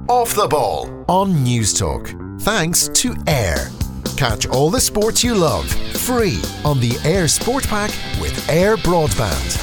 Off the Ball on News Talk. Thanks to Air. Catch all the sports you love free on the Air Sport Pack with Air Broadband.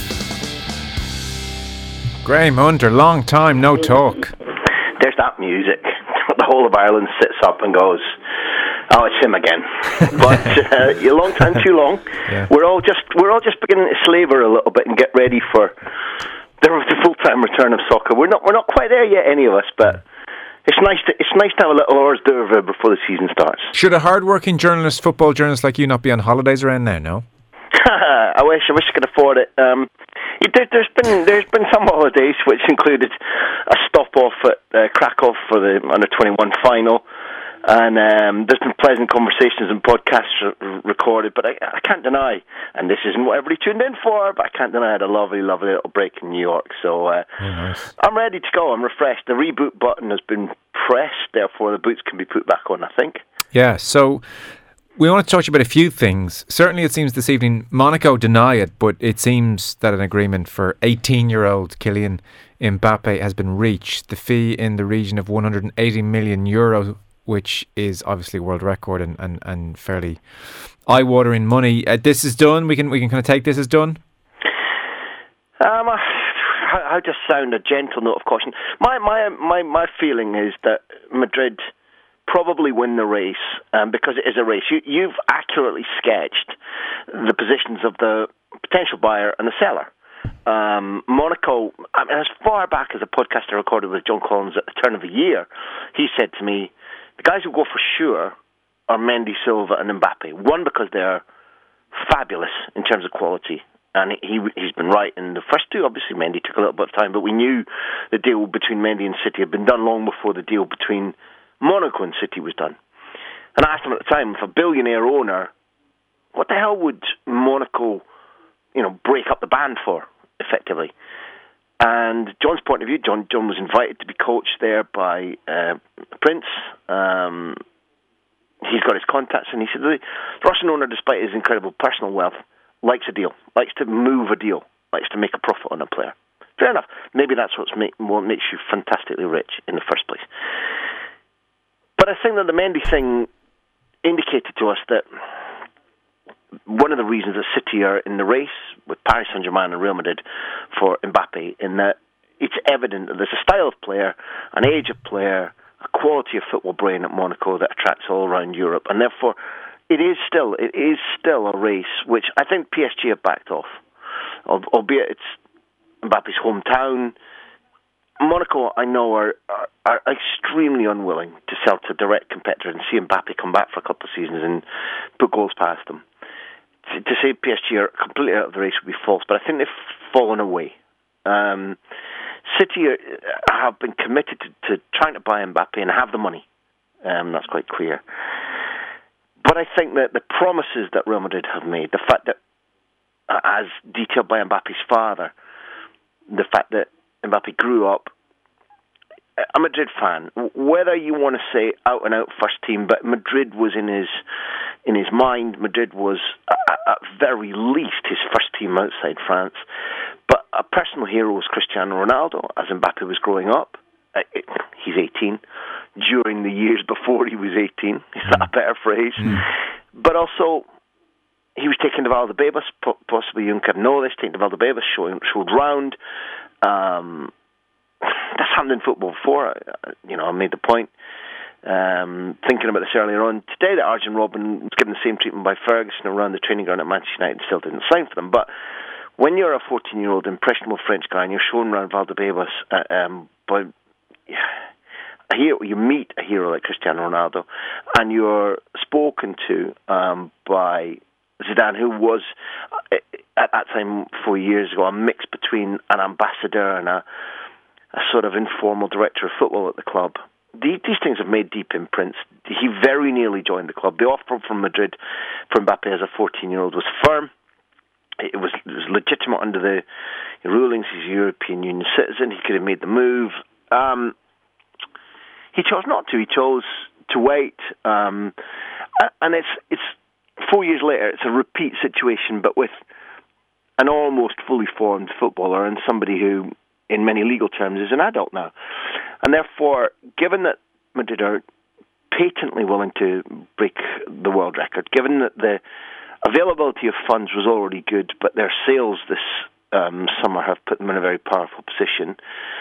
Graham Hunter, long time no talk. There's that music. The whole of Ireland sits up and goes, "Oh, it's him again." But a long time too long. Yeah. We're all just beginning to slaver a little bit and get ready for the full-time return of soccer. We're not quite there yet, any of us, but it's nice to have a little hors d'oeuvre before the season starts. Should a hard-working journalist, football journalist like you, not be on holidays around now? No. I wish I could afford it. There's been some holidays which included a stop off at Krakow for the under-21 final, and there's been pleasant conversations and podcasts recorded. But I can't deny, and this isn't what everybody tuned in for, but I can't deny I had a lovely little break in New York. So nice. I'm ready to go. I'm refreshed. The reboot button has been pressed, therefore the boots can be put back on, I think. Yeah. So we want to talk to you about a few things. Certainly, it seems this evening Monaco deny it, but it seems that an agreement for 18-year-old Kylian Mbappe has been reached. The fee in the region of €180 million, which is obviously a world record and fairly eye-watering money. This is done. We can kind of take this as done. How to sound a gentle note of caution. My feeling is that Madrid probably win the race because it is a race. You've accurately sketched the positions of the potential buyer and the seller. Monaco, as far back as a podcast I recorded with John Collins at the turn of the year, he said to me, the guys who go for sure are Mendy, Silva and Mbappe. One, because they're fabulous in terms of quality. And he's been right in the first two. Obviously, Mendy took a little bit of time, but we knew the deal between Mendy and City had been done long before the deal between Monaco and City was done. And I asked him at the time, if a billionaire owner, what the hell would Monaco, break up the band for, effectively? And John's point of view, John was invited to be coached there by Prince. He's got his contacts, and he said the Russian owner, despite his incredible personal wealth, likes a deal, likes to move a deal, likes to make a profit on a player. Fair enough. Maybe that's what makes you fantastically rich in the first place. But I think that the Mendy thing indicated to us that one of the reasons that City are in the race with Paris Saint-Germain and Real Madrid for Mbappe, in that it's evident that there's a style of player, an age of player, a quality of football brain at Monaco that attracts all around Europe, and therefore it is still a race which I think PSG have backed off, albeit it's Mbappe's hometown. Monaco, I know, are extremely unwilling to sell to direct competitors and see Mbappe come back for a couple of seasons and put goals past them. To say PSG are completely out of the race would be false, but I think they've fallen away. City have been committed to trying to buy Mbappe and have the money. That's quite clear. But I think that the promises that Real Madrid have made, the fact that, as detailed by Mbappe's father, the fact that Mbappe grew up a Madrid fan, whether you want to say out and out first team, but Madrid was in his mind. Madrid was at very least his first team outside France. But a personal hero was Cristiano Ronaldo as Mbappe was growing up. He's 18. During the years before he was 18, is that a better phrase? But also, he was taken to Valdebebas. Possibly you can know this. Taken to Valdebebas, showed round. That's happened in football before. I made the point. Thinking about this earlier on today, that Arjen Robben was given the same treatment by Ferguson around the training ground at Manchester United and still didn't sign for them. But when you're a 14-year-old impressionable French guy and you're shown around Valdebebas by a hero, you meet a hero like Cristiano Ronaldo, and you're spoken to by Zidane, who was at that time 4 years ago a mix between an ambassador and a sort of informal director of football at the club. These things have made deep imprints. He very nearly joined the club. The offer from Madrid for Mbappe as a 14-year-old was firm. It was legitimate under the rulings. He's a European Union citizen. He could have made the move. He chose not to. He chose to wait. And it's 4 years later. It's a repeat situation, but with an almost fully formed footballer and somebody who in many legal terms, is an adult now. And therefore, given that Madrid are patently willing to break the world record, given that the availability of funds was already good, but their sales this summer have put them in a very powerful position,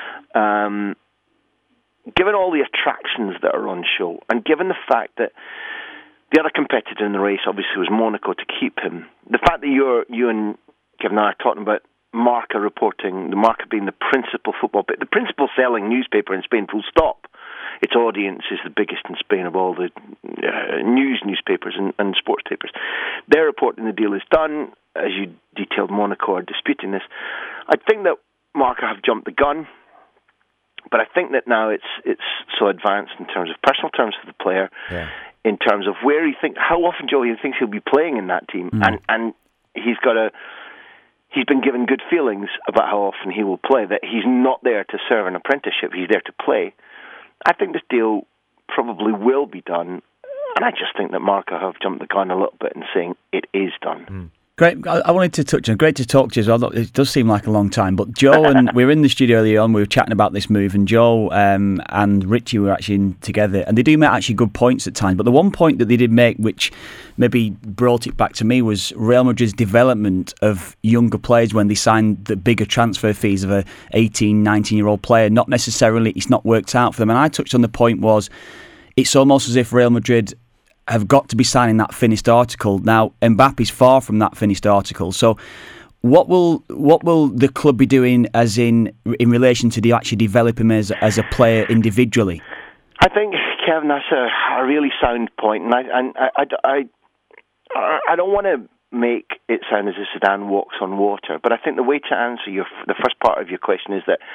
given all the attractions that are on show, and given the fact that the other competitor in the race obviously was Monaco to keep him, the fact that you and Kevin and I are talking about Marca reporting, the Marca being the principal selling newspaper in Spain, full stop. Its audience is the biggest in Spain of all the newspapers and sports papers. They're reporting the deal is done. As you detailed, Monaco are disputing this. I think that Marca have jumped the gun, but I think that now it's so advanced in terms of personal terms for the player, in terms of where how often Joe thinks he'll be playing in that team, and he's been given good feelings about how often he will play. That he's not there to serve an apprenticeship; he's there to play. I think this deal probably will be done, and I just think that Marca have jumped the gun a little bit in saying it is done. Great. I wanted to touch on, great to talk to you as well. It does seem like a long time, but Joe and we were in the studio earlier on, we were chatting about this move, and Joe and Richie were actually in together, and they do make actually good points at times, but the one point that they did make, which maybe brought it back to me, was Real Madrid's development of younger players when they signed the bigger transfer fees of a 18, 19-year-old player. Not necessarily, it's not worked out for them, and I touched on the point was, it's almost as if Real Madrid have got to be signing that finished article. Now, Mbappe's far from that finished article. So what will the club be doing as in relation to actually develop him as a player individually? I think, Kevin, that's a really sound point. And I don't want to make it sound as if Zidane walks on water, but I think the way to answer the first part of your question is that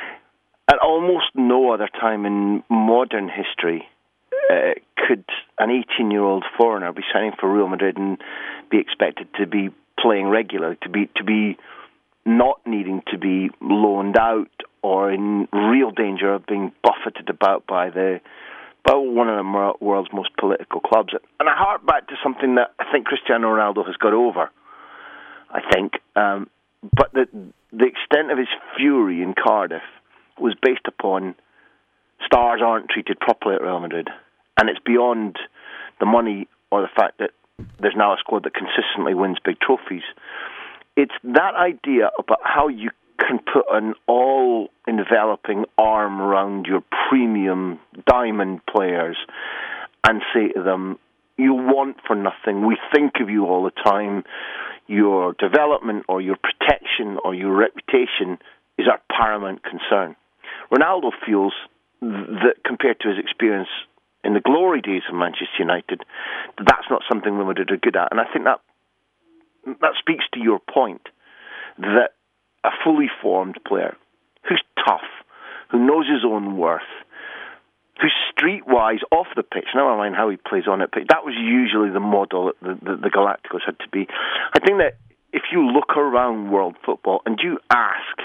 at almost no other time in modern history could an 18-year-old foreigner be signing for Real Madrid and be expected to be playing regularly, to be not needing to be loaned out or in real danger of being buffeted about by one of the world's most political clubs. And I hark back to something that I think Cristiano Ronaldo has got over, I think. But the extent of his fury in Cardiff was based upon stars aren't treated properly at Real Madrid. And it's beyond the money or the fact that there's now a squad that consistently wins big trophies. It's that idea about how you can put an all-enveloping arm around your premium diamond players and say to them, you want for nothing. We think of you all the time. Your development or your protection or your reputation is our paramount concern. Ronaldo feels that compared to his experience in the glory days of Manchester United, that's not something Real Madrid are good at. And I think that speaks to your point, that a fully formed player who's tough, who knows his own worth, who's streetwise off the pitch, never mind how he plays on it, but that was usually the model that the Galacticos had to be. I think that if you look around world football and you ask,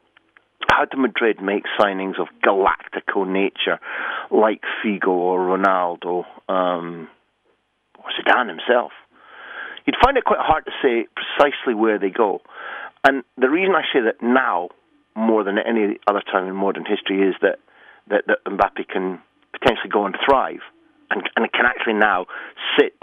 how do Madrid make signings of Galactico nature like Figo or Ronaldo or Zidane himself? You'd find it quite hard to say precisely where they go. And the reason I say that now, more than any other time in modern history, is that Mbappe can potentially go and thrive and can actually now sit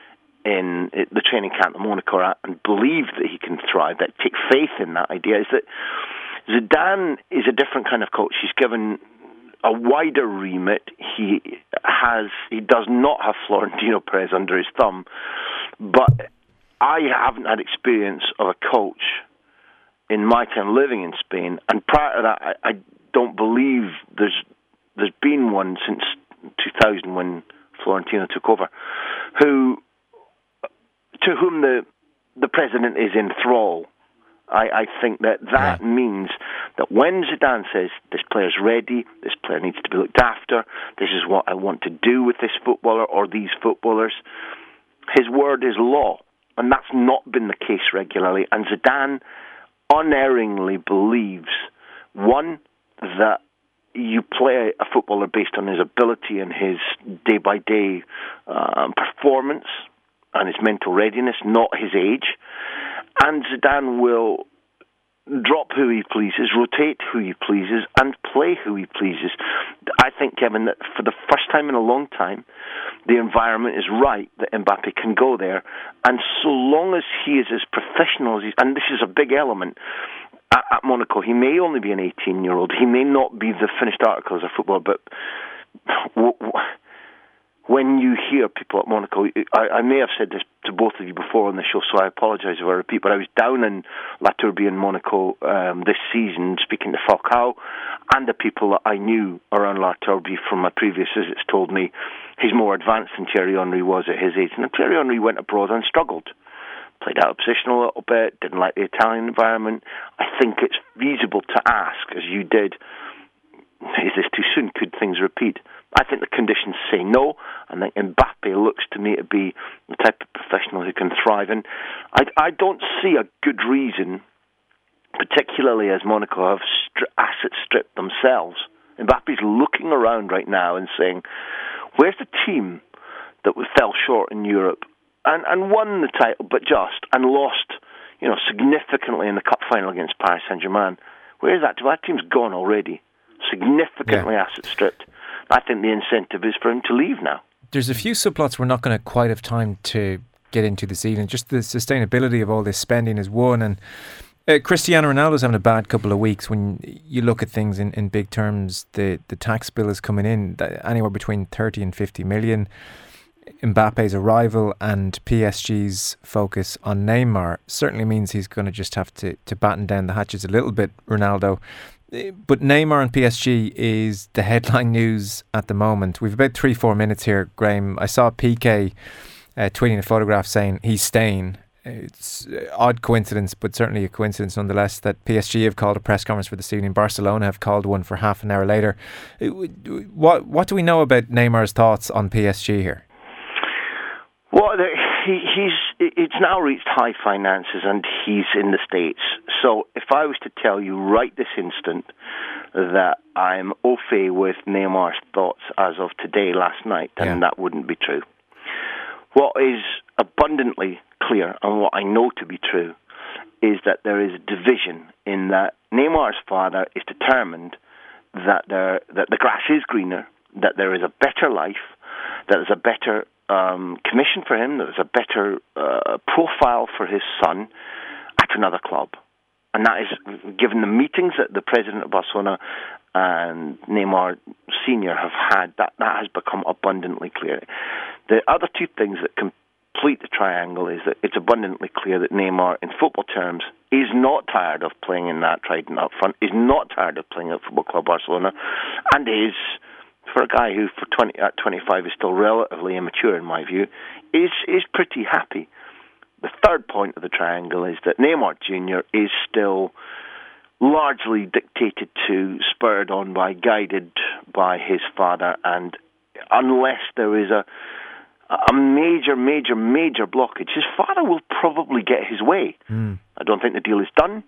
in the training camp that Monaco are at and believe that he can thrive, that take faith in that idea, is that Zidane is a different kind of coach. He's given a wider remit. He does not have Florentino Perez under his thumb, but I haven't had experience of a coach in my time living in Spain, and prior to that, I don't believe there's been one since 2000 when Florentino took over, to whom the president is in thrall. I think that means that when Zidane says this player's ready, this player needs to be looked after, this is what I want to do with this footballer or these footballers, his word is law. And that's not been the case regularly. And Zidane unerringly believes, one, that you play a footballer based on his ability and his day-by-day performance and his mental readiness, not his age. And Zidane will drop who he pleases, rotate who he pleases, and play who he pleases. I think, Kevin, that for the first time in a long time, the environment is right that Mbappe can go there. And so long as he is as professional as and this is a big element, at Monaco, he may only be an 18-year-old. He may not be the finished article as a footballer, but when you hear people at Monaco, I may have said this to both of you before on the show, so I apologise if I repeat, but I was down in La Tourbie in Monaco this season speaking to Falcao, and the people that I knew around La Tourbie from my previous visits told me he's more advanced than Thierry Henry was at his age. And Thierry Henry went abroad and struggled. Played out of position a little bit, didn't like the Italian environment. I think it's feasible to ask, as you did, is this too soon? Could things repeat? I think the conditions say no. I think Mbappe looks to me to be the type of professional who can thrive. And I don't see a good reason, particularly as Monaco have assets stripped themselves. Mbappe's looking around right now and saying, where's the team that fell short in Europe and won the title, but and lost, significantly in the cup final against Paris Saint-Germain? Where is that? That team's gone already. Significantly asset stripped. I think the incentive is for him to leave now. There's a few subplots we're not going to quite have time to get into this evening. Just the sustainability of all this spending is one, and Cristiano Ronaldo's having a bad couple of weeks. When you look at things in big terms, the tax bill is coming in anywhere between 30 and 50 million. Mbappe's arrival and PSG's focus on Neymar certainly means he's going to just have to batten down the hatches a little bit, Ronaldo. But Neymar and PSG is the headline news at the moment. We've about 3-4 minutes here, Graham. I saw Piqué tweeting a photograph saying he's staying. It's odd coincidence, but certainly a coincidence nonetheless, that PSG have called a press conference for this evening. Barcelona have called one for half an hour later. What do we know about Neymar's thoughts on PSG here? Well, it's now reached high finances and he's in the States. So if I was to tell you right this instant that I'm au fait with Neymar's thoughts as of today, last night, then that wouldn't be true. What is abundantly clear, and what I know to be true, is that there is a division in that Neymar's father is determined that the grass is greener, that there is a better life, that there's a better commission for him, that there's a better profile for his son at another club. And that is, given the meetings that the president of Barcelona and Neymar Sr. have had, that has become abundantly clear. The other two things that complete the triangle is that it's abundantly clear that Neymar, in football terms, is not tired of playing in that trident up front, is not tired of playing at Football Club Barcelona, and is, for a guy who at 25 is still relatively immature in my view, is pretty happy. The third point of the triangle is that Neymar Jr. is still largely dictated to, spurred on by, guided by his father, and unless there is a major blockage, his father will probably get his way. I don't think the deal is done,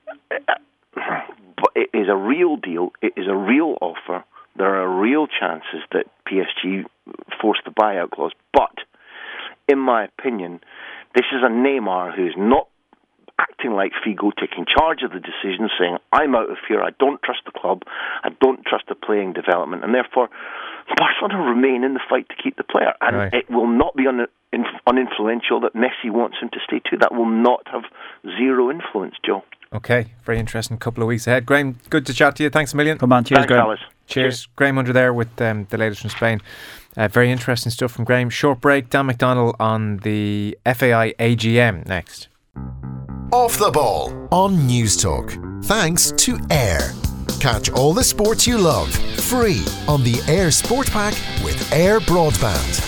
but it is a real deal. It is a real offer. There are real chances that PSG force the buyout clause. But, in my opinion, this is a Neymar who's not acting like Figo, taking charge of the decision, saying, I'm out of here, I don't trust the club, I don't trust the playing development, and therefore Barcelona remain in the fight to keep the player. And it will not be uninfluential that Messi wants him to stay too. That will not have zero influence, Joe. Okay, very interesting couple of weeks ahead. Graham, good to chat to you. Thanks a million. Come on, cheers, Graham. Alice. Cheers. Graham Hunter there with the latest from Spain. Very interesting stuff from Graham. Short break. Dan McDonnell on the FAI AGM next. Off the Ball on News Talk. Thanks to Air. Catch all the sports you love free on the Air Sport Pack with Air Broadband.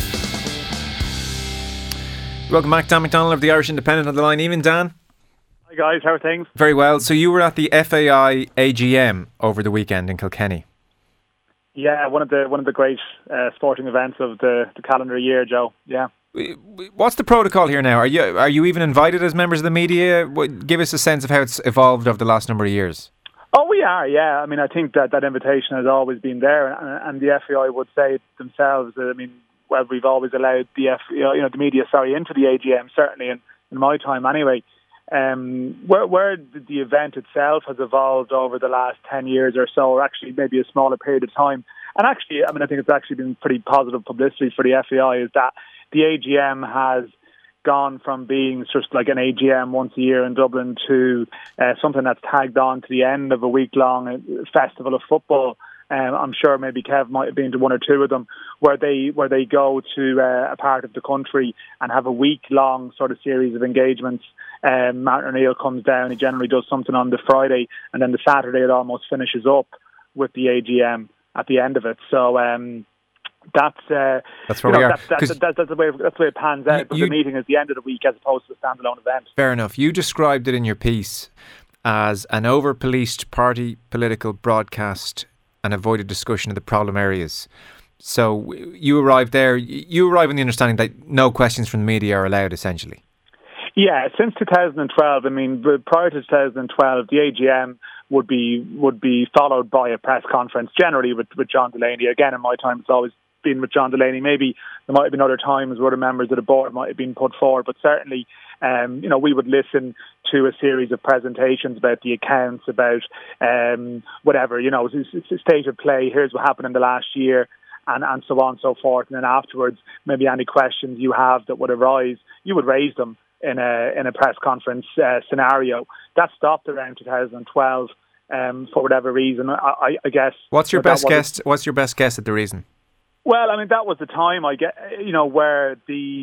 Welcome back. Dan McDonnell of the Irish Independent on the line. Evening, Dan. Hi guys, how are things? Very well. So you were at the FAI AGM over the weekend in Kilkenny. Yeah, one of the great sporting events of the calendar year, Joe. Yeah. What's the protocol here now? Are you even invited as members of the media? Give us a sense of how it's evolved over the last number of years. Oh, we are. Yeah. I mean, I think that invitation has always been there, and the FAI would say themselves that, I mean, well, we've always allowed the media into the AGM, certainly in my time anyway. where the event itself has evolved over the last 10 years or so, or actually maybe a smaller period of time. And actually, I think it's actually been pretty positive publicity for the FAI, is that the AGM has gone from being just like an AGM once a year in Dublin to something that's tagged on to the end of a week-long festival of football. I'm sure maybe Kev might have been to one or two of them, where they go to a part of the country and have a week-long sort of series of engagements. Martin O'Neill comes down, he generally does something on the Friday, and then the Saturday it almost finishes up with the AGM at the end of it. So that's where we are. That's the way it pans out. But the meeting is the end of the week as opposed to a standalone event. Fair enough. You described it in your piece as an over-policed party political broadcast and avoided discussion of the problem areas. So you arrive there. You arrive in the understanding that no questions from the media are allowed, essentially. Yeah, since 2012. Prior to 2012, the AGM would be followed by a press conference, generally with John Delaney. Again, in my time, it's always been with John Delaney. Maybe there might have been other times where the members of the board might have been put forward, but certainly, we would listen to a series of presentations about the accounts, about whatever, state of play. Here's what happened in the last year, and so on and so forth. And then afterwards, maybe any questions you have that would arise, you would raise them in a press conference scenario. That stopped around 2012 for whatever reason. I guess. What's your best guess? What's your best guess at the reason? Well, that was the time where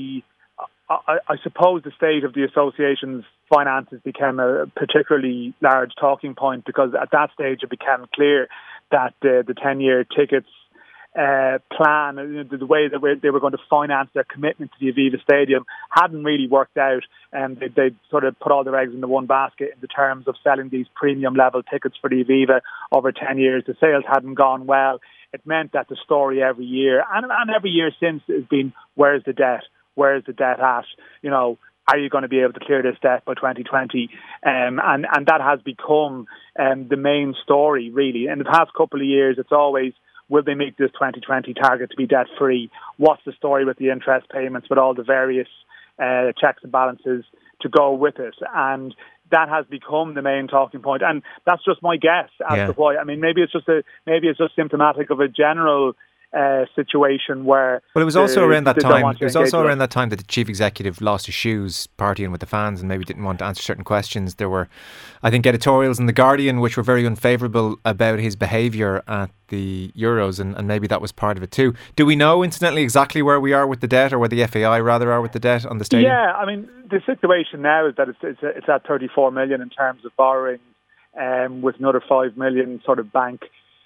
I suppose the state of the association's finances became a particularly large talking point, because at that stage it became clear that the 10-year tickets plan, the way that they were going to finance their commitment to the Aviva Stadium hadn't really worked out, and they sort of put all their eggs in the one basket in the terms of selling these premium level tickets for the Aviva over 10 years. The sales hadn't gone well. It meant that the story every year, and every year since, has been, where's the debt? Where's the debt at? Are you going to be able to clear this debt by 2020? And that has become the main story, really. In the past couple of years, it's always, will they make this 2020 target to be debt-free? What's the story with the interest payments, with all the various checks and balances to go with it? And that has become the main talking point, and that's just my guess as to why. Maybe it's just symptomatic of a general situation where. Well, it was also around that time. It was also around that time that the chief executive lost his shoes partying with the fans and maybe didn't want to answer certain questions. There were, I think, editorials in The Guardian which were very unfavourable about his behaviour at the Euros, and maybe that was part of it too. Do we know, incidentally, exactly where we are with the debt, or where the FAI rather are with the debt on the stadium? Yeah, the situation now is that it's at 34 million in terms of borrowings, with another 5 million sort of bank.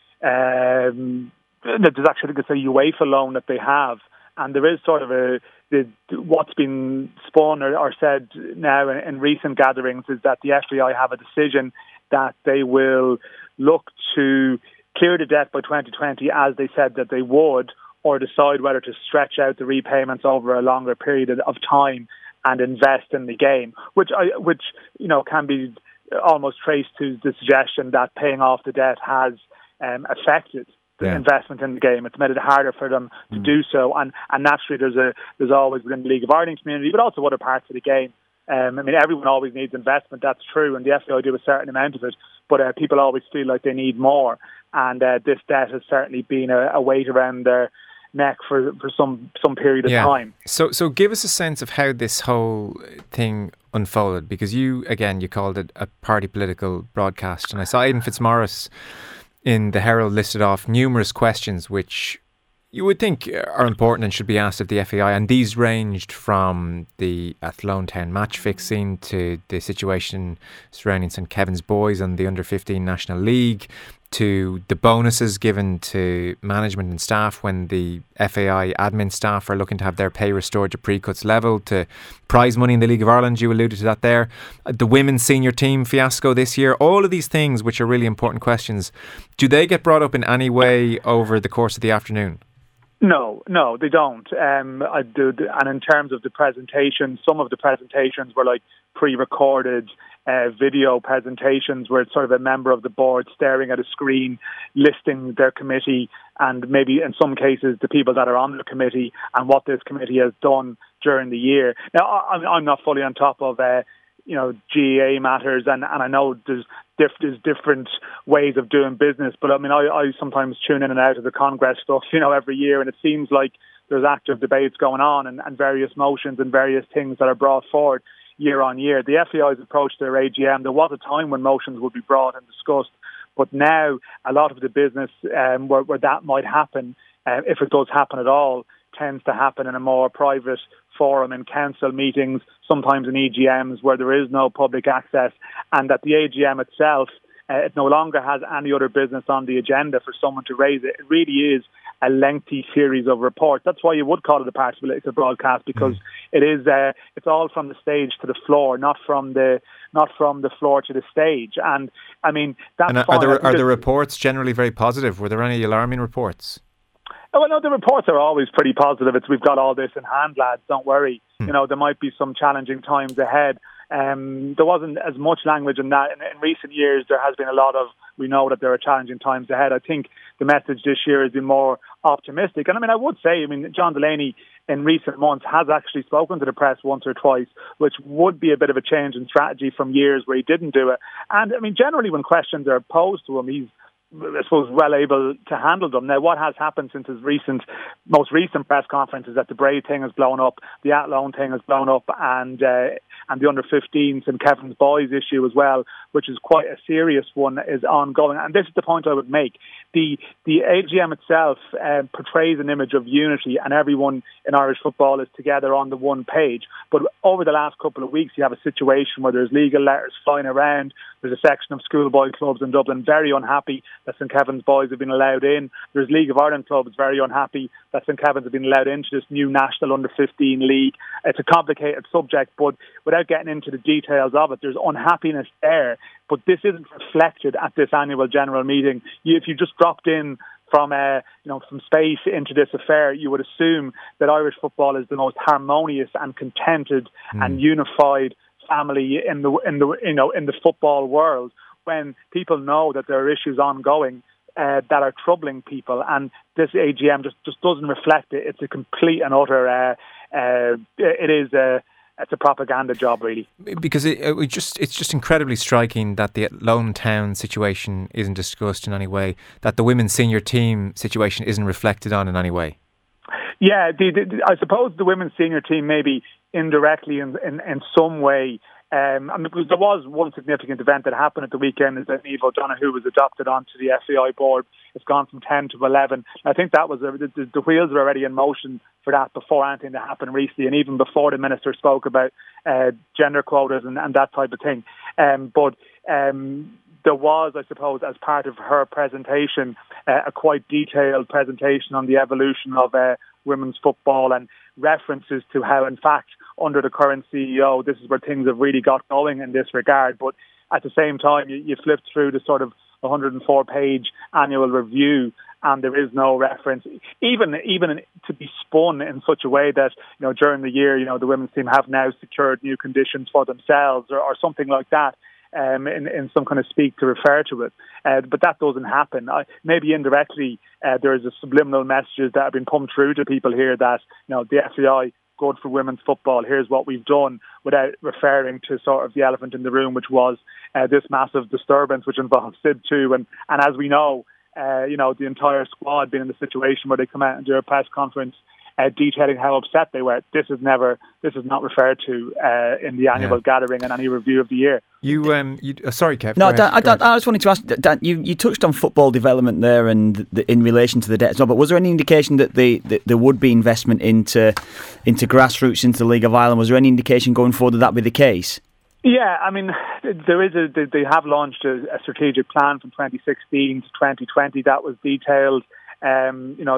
There's actually, it's a UEFA loan that they have, and there is sort of what's been spun or said now in recent gatherings is that the FAI have a decision that they will look to clear the debt by 2020, as they said that they would, or decide whether to stretch out the repayments over a longer period of time and invest in the game, which can be almost traced to the suggestion that paying off the debt has affected the investment in the game. It's made it harder for them to do so, and naturally there's always within the League of Ireland community, but also other parts of the game. Everyone always needs investment, that's true, and the FAI do a certain amount of it, but people always feel like they need more, and this debt has certainly been a weight around their neck for some period of time. So give us a sense of how this whole thing unfolded, because you called it a party political broadcast, and I saw Aidan Fitzmaurice in the Herald listed off numerous questions which you would think are important and should be asked of the FAI, and these ranged from the Athlone Town match fixing to the situation surrounding St Kevin's Boys and the Under-15 National League, to the bonuses given to management and staff when the FAI admin staff are looking to have their pay restored to pre-cuts level, to prize money in the League of Ireland, you alluded to that there, the women's senior team fiasco this year, all of these things which are really important questions. Do they get brought up in any way over the course of the afternoon? No, they don't. And in terms of the presentation, some of the presentations were like pre-recorded video presentations where it's sort of a member of the board staring at a screen, listing their committee, and maybe in some cases the people that are on the committee and what this committee has done during the year. Now, I'm not fully on top of GAA matters, and I know there's different ways of doing business, but I mean, I sometimes tune in and out of the Congress stuff, every year, and it seems like there's active debates going on and various motions and various things that are brought forward year on year. The FAI's approach to their AGM, there was a time when motions would be brought and discussed, but now a lot of the business where that might happen, if it does happen at all, tends to happen in a more private forum in council meetings, sometimes in EGMs where there is no public access, and that the AGM itself, it no longer has any other business on the agenda for someone to raise it. It really is a lengthy series of reports. That's why you would call it a party political broadcast, because it is it's all from the stage to the floor, not from the floor to the stage. And I mean, that's fine. Are the reports generally very positive? Were there any alarming reports? Well, no, the reports are always pretty positive. We've got all this in hand, lads. Don't worry. There might be some challenging times ahead. There wasn't as much language in that. In recent years, there has been a lot of, we know that there are challenging times ahead. I think the message this year has been more optimistic. And I mean, I would say, John Delaney in recent months has actually spoken to the press once or twice, which would be a bit of a change in strategy from years where he didn't do it. And I mean, generally when questions are posed to him, he's, I suppose, well able to handle them. Now, what has happened since his most recent press conference is that the Bray thing has blown up, the Athlone thing has blown up, and the under-15s and Kevin's Boys issue as well, which is quite a serious one, is ongoing. And this is the point I would make. The AGM itself portrays an image of unity, and everyone in Irish football is together on the one page. But over the last couple of weeks, you have a situation where there's legal letters flying around. There's a section of schoolboy clubs in Dublin very unhappy that St Kevin's Boys have been allowed in. There's League of Ireland clubs very unhappy that St Kevin's have been allowed into this new national under-15 league. It's a complicated subject, but without getting into the details of it, there's unhappiness there. But this isn't reflected at this annual general meeting. If you just dropped in from space into this affair, you would assume that Irish football is the most harmonious and contented and unified family in the football world, when people know that there are issues ongoing that are troubling people, and this AGM just doesn't reflect it. It's a complete and utter it's a propaganda job, really. Because it's just incredibly striking that the Lone Town situation isn't discussed in any way, that the women's senior team situation isn't reflected on in any way. Yeah, I suppose the women's senior team maybe indirectly in some way. Because there was one significant event that happened at the weekend, is that Niamh O'Donoghue was adopted onto the FAI board. It's gone from 10 to 11. I think that was the wheels were already in motion for that before anything that happened recently, and even before the minister spoke about gender quotas and that type of thing. But there was, I suppose, as part of her presentation, a quite detailed presentation on the evolution of women's football, and references to how, in fact, under the current CEO, this is where things have really got going in this regard. But at the same time, you flip through the sort of 104-page annual review, and there is no reference, even to be spun in such a way that, during the year, the women's team have now secured new conditions for themselves or something like that. In some kind of speak to refer to it. But that doesn't happen. Maybe indirectly there is a subliminal messages that have been come through to people here that, the FAI, good for women's football, here's what we've done, without referring to sort of the elephant in the room, which was this massive disturbance which involves Sid too. And as we know, the entire squad being in the situation where they come out and do a press conference detailing how upset they were. This is not referred to in the annual gathering and any review of the year. Sorry, Kev. No, Dan, I just wanted to ask, Dan, you touched on football development there and in relation to the debt as well, but was there any indication that there would be investment into grassroots, into the League of Ireland? Was there any indication going forward that would be the case? Yeah, I mean, they have launched a strategic plan from 2016 to 2020 that was detailed. They have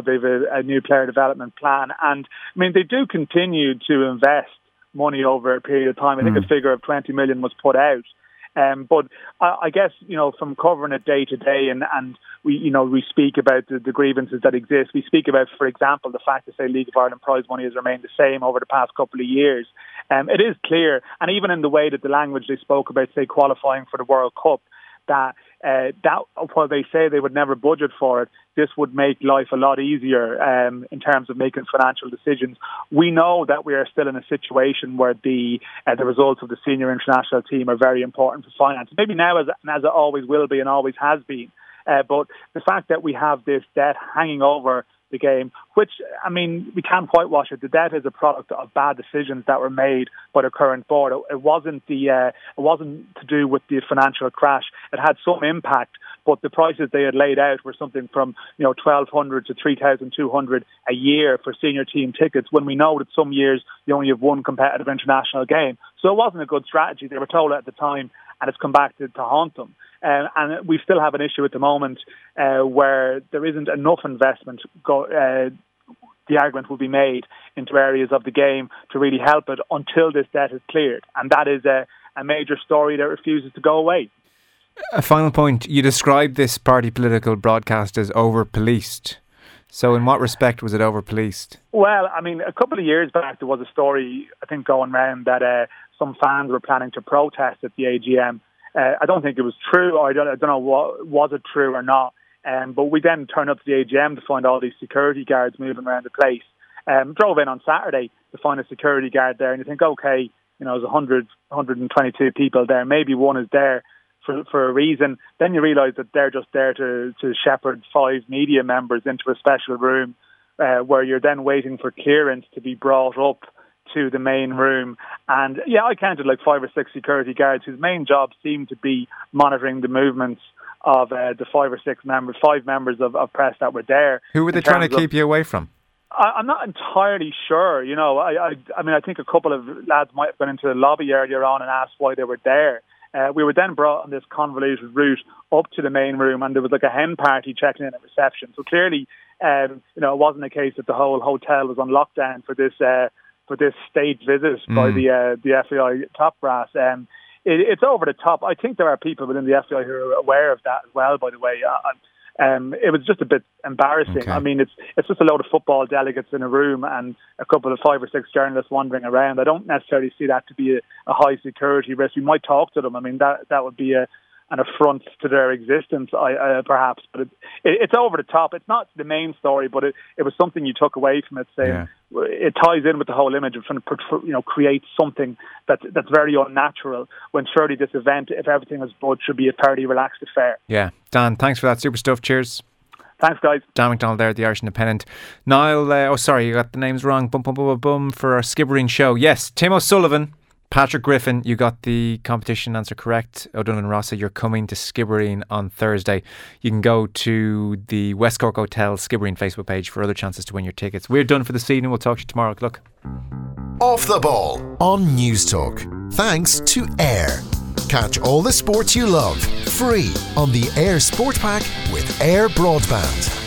a new player development plan, and I mean, they do continue to invest money over a period of time. I think a figure of 20 million was put out. But I guess, from covering it day to day, and we speak about the grievances that exist. We speak about, for example, the fact that, say, League of Ireland prize money has remained the same over the past couple of years. It is clear, and even in the way that the language they spoke about, say, qualifying for the World Cup, that while they say they would never budget for it, this would make life a lot easier in terms of making financial decisions. We know that we are still in a situation where the results of the senior international team are very important for finance. Maybe now as it always will be and always has been. But the fact that we have this debt hanging over the game, which, I mean, we can't whitewash it. The debt is a product of bad decisions that were made by the current board. It wasn't to do with the financial crash. It had some impact, but the prices they had laid out were something from $1,200 to $3,200 a year for senior team tickets, when we know that some years you only have one competitive international game. So it wasn't a good strategy. They were told at the time, and it's come back to haunt them. And we still have an issue at the moment where there isn't enough investment. The argument will be made into areas of the game to really help it until this debt is cleared. And that is a major story that refuses to go away. A final point. You described this party political broadcast as over-policed. So in what respect was it over-policed? Well, I mean, a couple of years back there was a story, I think, going around that some fans were planning to protest at the AGM. I don't think it was true, or I don't know was it true or not. But we then turned up to the AGM to find all these security guards moving around the place. Drove in on Saturday to find a security guard there, and you think, okay, there's 122 people there. Maybe one is there for a reason. Then you realise that they're just there to shepherd 5 media members into a special room where you're then waiting for clearance to be brought up to the main room. And I counted like 5 or 6 security guards whose main job seemed to be monitoring the movements of the 5 members of press that were there. Who were they trying to keep you away from? I'm not entirely sure. I mean, I think a couple of lads might have gone into the lobby earlier on and asked why they were there. We were then brought on this convoluted route up to the main room, and there was like a hen party checking in at reception. So clearly, it wasn't a case that the whole hotel was on lockdown for this state visit by the FAI top brass. It's over the top. I think there are people within the FAI who are aware of that as well, by the way. It was just a bit embarrassing. Okay. I mean, it's just a load of football delegates in a room and a couple of 5 or 6 journalists wandering around. I don't necessarily see that to be a high security risk. We might talk to them. I mean, that would be an affront to their existence, perhaps. But it's over the top. It's not the main story, but it was something you took away from it, saying it ties in with the whole image of trying to create something that's very unnatural, when surely this event, if everything is good, should be a fairly relaxed affair. Yeah. Dan, thanks for that super stuff. Cheers. Thanks, guys. Dan McDonald there at the Irish Independent. Niall, sorry, you got the names wrong. Bum for our Skibbereen show. Yes, Tim O'Sullivan, Patrick Griffin, you got the competition answer correct. O'Donovan Rossa, you're coming to Skibbereen on Thursday. You can go to the West Cork Hotel Skibbereen Facebook page for other chances to win your tickets. We're done for this evening. We'll talk to you tomorrow. Good luck. Off the Ball on News Talk. Thanks to Air. Catch all the sports you love free on the Air Sport Pack with Air Broadband.